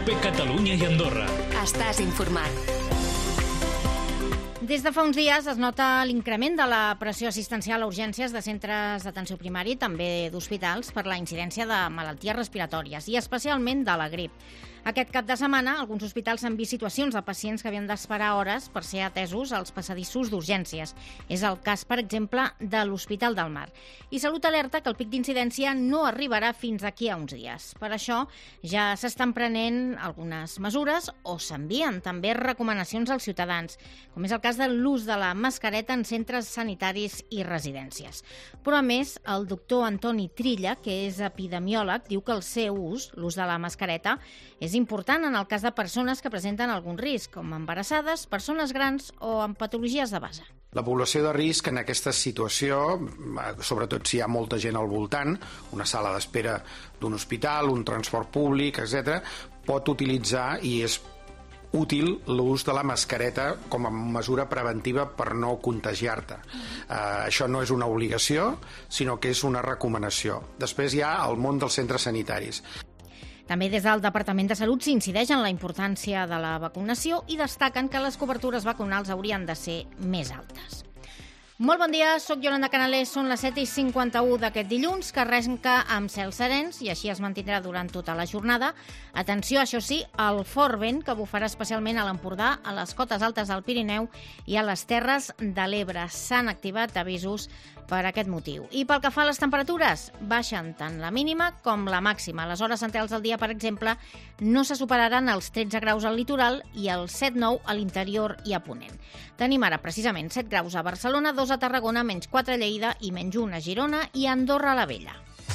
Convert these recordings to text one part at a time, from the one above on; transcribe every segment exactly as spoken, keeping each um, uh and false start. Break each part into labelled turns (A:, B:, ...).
A: COPE Catalunya i Andorra.
B: Estàs informat.
C: Des de fa uns dies es nota l'increment de la pressió assistencial a urgències de centres d'atenció primària i també d'hospitals per la incidència de malalties respiratòries i especialment de la grip. Aquest cap de setmana, alguns hospitals han vist situacions de pacients que havien d'esperar hores per ser atesos als passadissos d'urgències. És el cas, per exemple, de l'Hospital del Mar. I Salut alerta que el pic d'incidència no arribarà fins aquí a uns dies. Per això ja s'estan prenent algunes mesures o s'envien també recomanacions als ciutadans, com és el cas de l'ús de la mascareta en centres sanitaris i residències. Però, a més, el doctor Antoni Trilla, que és epidemiòleg, diu que el seu ús, l'ús de la mascareta, és important en el cas de persones que presenten algun risc, com embarassades, persones grans o amb patologies de base.
D: La població de risc en aquesta situació, sobretot si hi ha molta gent al voltant, una sala d'espera d'un hospital, un transport públic, etcètera, pot utilitzar i és útil l'ús de la mascareta com a mesura preventiva per no contagiar-te. Uh, això no és una obligació, sinó que és una recomanació. Després hi ha el món dels centres sanitaris.
C: També des del Departament de Salut s'incideix en la importància de la vacunació i destaquen que les cobertures vacunals haurien de ser més altes. Molt bon dia, soc Yolanda Canalés, són les set i cinquanta-u d'aquest dilluns, que arrenca amb cels serens i així es mantindrà durant tota la jornada. Atenció, això sí, al fort vent que bufarà especialment a l'Empordà, a les cotes altes del Pirineu i a les Terres de l'Ebre. S'han activat avisos per aquest motiu. I pel que fa a les temperatures, baixen tant la mínima com la màxima. A les hores centrals del dia, per exemple, no se superaran els tretze graus al litoral i els set nou a l'interior i a Ponent. Tenim ara precisament set graus a Barcelona, dos a Tarragona, menys quatre a Lleida i menys un a Girona i a Andorra la Vella.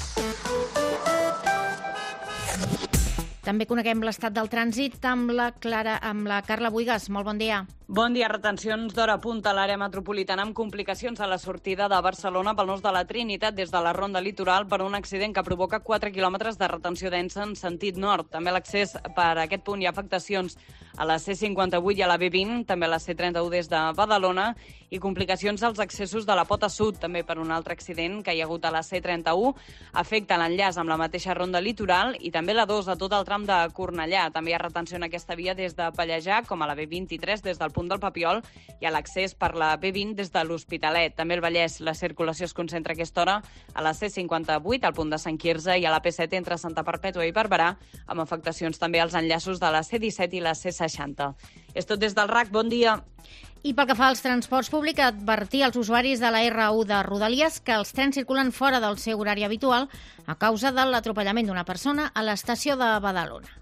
C: També coneguem l'estat del trànsit amb la Clara, amb la Carla Buigas. Molt bon dia.
E: Bon dia. Retencions d'hora punta a l'àrea metropolitana amb complicacions a la sortida de Barcelona pel nus de la Trinitat des de la Ronda Litoral per un accident que provoca quatre quilòmetres de retenció densa en sentit nord. També a l'accés per a aquest punt hi ha afectacions a la C cinquanta-vuit i a la B vint, també a la C trenta-u des de Badalona i complicacions als accessos de la Pota Sud, també per un altre accident que hi ha hagut a la C trenta-u. Afecta l'enllaç amb la mateixa Ronda Litoral i també la dos a tot el tram de Cornellà. També hi ha retenció en aquesta via des de Pallejà, com a la B vint-i-tres des del punt del Papiol i a l'accés per la B vint des de l'Hospitalet. També el Vallès, la circulació es concentra a aquesta hora a la C cinquanta-vuit, al punt de Sant Quirze i a la P set entre Santa Perpètua i Barberà, amb afectacions també als enllaços de la C disset i la C seixanta. És tot des del R A C. Bon dia.
C: I pel que fa als transports públics, advertir als usuaris de la R u de Rodalies que els trens circulen fora del seu horari habitual a causa de l'atropellament d'una persona a l'estació de Badalona.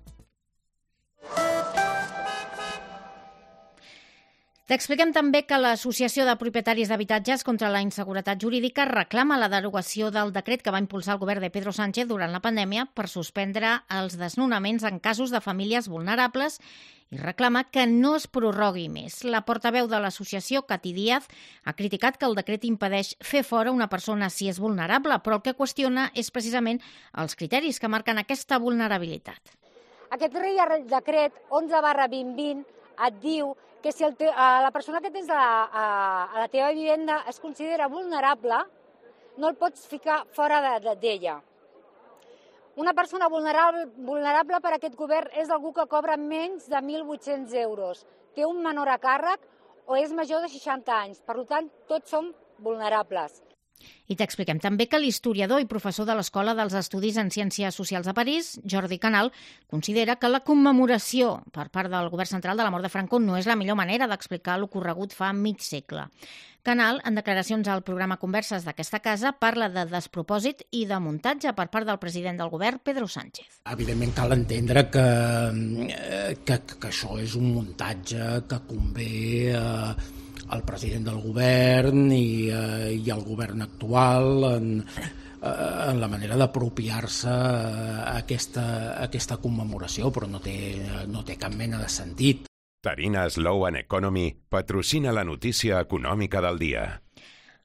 C: T'expliquem també que l'Associació de Propietaris d'Habitatges contra la Inseguretat Jurídica reclama la derogació del decret que va impulsar el govern de Pedro Sánchez durant la pandèmia per suspendre els desnonaments en casos de famílies vulnerables i reclama que no es prorrogui més. La portaveu de l'associació, Cati Díaz, ha criticat que el decret impedeix fer fora una persona si és vulnerable, però el que qüestiona és precisament els criteris que marquen aquesta vulnerabilitat.
F: Aquest Reial Decret onze barra vint vint et diu que si el te, a la persona que tens a la, a, a la teva vivenda es considera vulnerable, no el pots ficar fora d'ella. Una persona vulnerable, vulnerable per a aquest govern és algú que cobra menys de mil vuit-cents euros, té un menor a càrrec o és major de seixanta anys. Per tant, tots som vulnerables.
C: I t'expliquem també que l'historiador i professor de l'Escola dels Estudis en Ciències Socials de París, Jordi Canal, considera que la commemoració per part del govern central de la mort de Franco no és la millor manera d'explicar l'ocorregut fa mig segle. Canal, en declaracions al programa Converses d'aquesta casa, parla de despropòsit i de muntatge per part del president del govern, Pedro Sánchez.
G: Evidentment cal entendre que, que, que això és un muntatge que convé eh, al president del govern i, eh, i al govern actual en, eh, en la manera d'apropiar-se aquesta, aquesta commemoració, però no té, no té cap mena de sentit.
H: Tarina Slow and Economy patrocina la notícia econòmica del dia.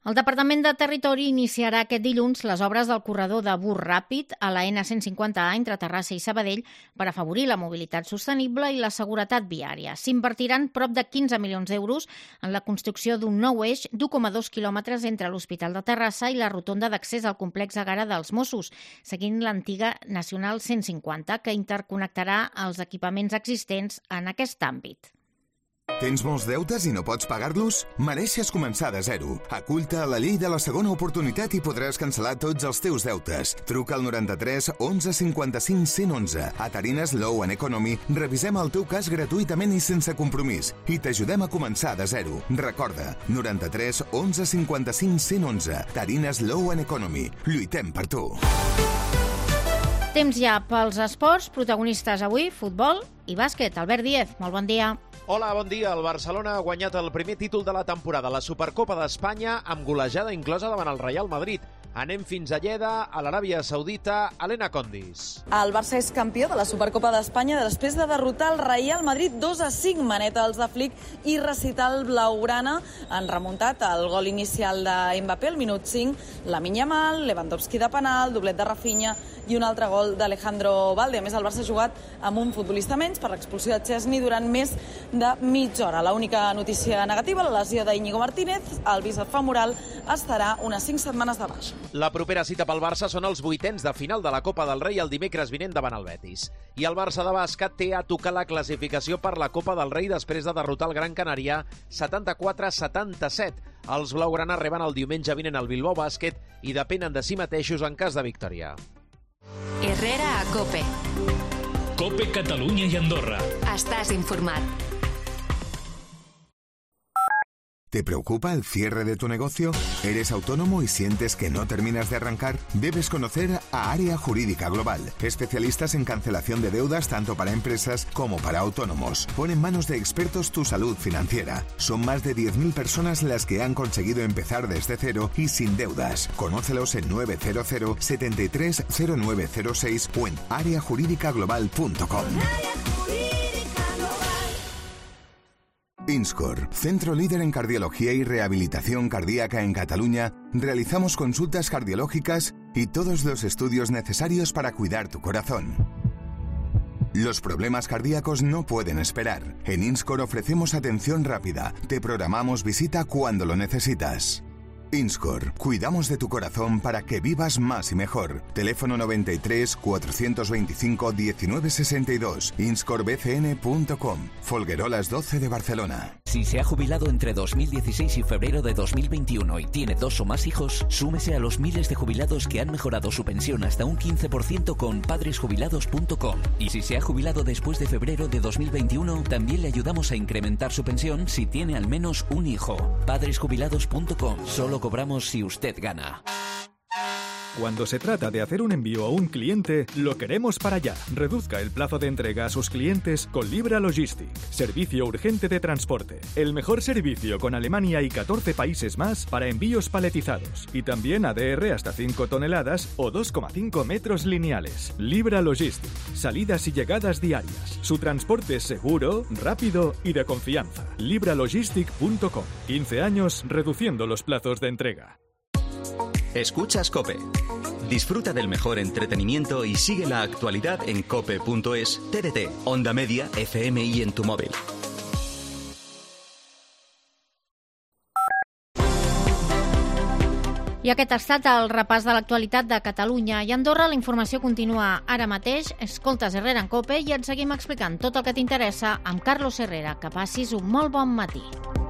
C: El Departament de Territori iniciarà aquest dilluns les obres del corredor de bus ràpid a la ena cent cinquanta A entre Terrassa i Sabadell per afavorir la mobilitat sostenible i la seguretat viària. S'invertiran prop de quinze milions d'euros en la construcció d'un nou eix d'u coma dos quilòmetres entre l'Hospital de Terrassa i la rotonda d'accés al complex Egara dels Mossos, seguint l'antiga Nacional cent cinquanta, que interconnectarà els equipaments existents en aquest àmbit.
A: Tens molts deutes i no pots pagar-los? Mereixes començar de zero. Acull-te a la llei de la segona oportunitat i podràs cancel·lar tots els teus deutes. Truca al noranta-tres onze cinquanta-cinc cent onze. A Tarines Law and Economy revisem el teu cas gratuïtament i sense compromís i t'ajudem a començar de zero. Recorda, noranta-tres onze cinquanta-cinc cent onze. Tarines Law and Economy. Lluitem per tu.
C: Temps ja pels esports, protagonistes avui, futbol i bàsquet. Albert Díez, molt bon dia.
B: Hola, bon dia. El Barcelona ha guanyat el primer títol de la temporada, la Supercopa d'Espanya, amb golejada inclosa davant el Real Madrid. Anem fins a Lleida, a l'Aràbia Saudita, Helena Condis.
H: El Barça és campió de la Supercopa d'Espanya després de derrotar el Real Madrid dos a cinc. Maneta als de Flick i recital blaugrana han remuntat el gol inicial de Mbappé al minut cinc, Lamine Yamal, Lewandowski de penal, doblet de Rafinha i un altre gol d'Alejandro Balde. A més, el Barça ha jugat amb un futbolista menys per l'expulsió de Chesney durant més de mitja hora. L'única notícia negativa, la lesió d'Íñigo Martínez, el bíceps femoral, estarà unes cinc setmanes de baixa.
B: La propera cita pel Barça són els vuitens de final de la Copa del Rei el dimecres vinent davant el Betis. I el Barça de bàsquet té a tocar la classificació per la Copa del Rei després de derrotar el Gran Canària setanta-quatre a setanta-set. Els blaugrana reben el diumenge vinent al Bilbao Bàsquet i depenen de si mateixos en cas de victòria.
I: Herrera a COPE.
J: COPE Catalunya i Andorra.
I: Estàs informat.
A: ¿Te preocupa el cierre de tu negocio? ¿Eres autónomo y sientes que no terminas de arrancar? Debes conocer a Área Jurídica Global, especialistas en cancelación de deudas tanto para empresas como para autónomos. Pon en manos de expertos tu salud financiera. Son más de diez mil personas las que han conseguido empezar desde cero y sin deudas. Conócelos en nueve cero cero, siete tres cero nueve cero seis o en área jurídica global punto com. INSCOR, centro líder en cardiología y rehabilitación cardíaca en Cataluña, realizamos consultas cardiológicas y todos los estudios necesarios para cuidar tu corazón. Los problemas cardíacos no pueden esperar. En INSCOR ofrecemos atención rápida. Te programamos visita cuando lo necesitas. INSCOR, cuidamos de tu corazón para que vivas más y mejor. Teléfono noventa y tres, cuatrocientos veinticinco, diecinueve sesenta y dos, inscor b c n punto com, Folguerolas doce de Barcelona.
K: Si se ha jubilado entre dos mil dieciséis y febrero de dos mil veintiuno y tiene dos o más hijos, súmese a los miles de jubilados que han mejorado su pensión hasta un quince por ciento con padres jubilados punto com. Y si se ha jubilado después de febrero de dos mil veintiuno, también le ayudamos a incrementar su pensión si tiene al menos un hijo. padres jubilados punto com. Solo cobramos si usted gana.
L: Cuando se trata de hacer un envío a un cliente, lo queremos para allá. Reduzca el plazo de entrega a sus clientes con Libra Logistic. Servicio urgente de transporte. El mejor servicio con Alemania y catorce países más para envíos paletizados. Y también A D R hasta cinco toneladas o dos coma cinco metros lineales. Libra Logistic. Salidas y llegadas diarias. Su transporte es seguro, rápido y de confianza. libra logistic punto com. quince años reduciendo los plazos de entrega.
M: Escuchas COPE. Disfruta del mejor entretenimiento y sigue la actualidad en cope punto es, T D T, Onda Media, F M y en tu móvil.
C: I aquest ha estat el repàs de l'actualitat de Catalunya i Andorra. La informació continua ara mateix. Escoltes Herrera en COPE i et seguim explicant tot el que t'interessa amb Carlos Herrera. Que passis un molt bon matí.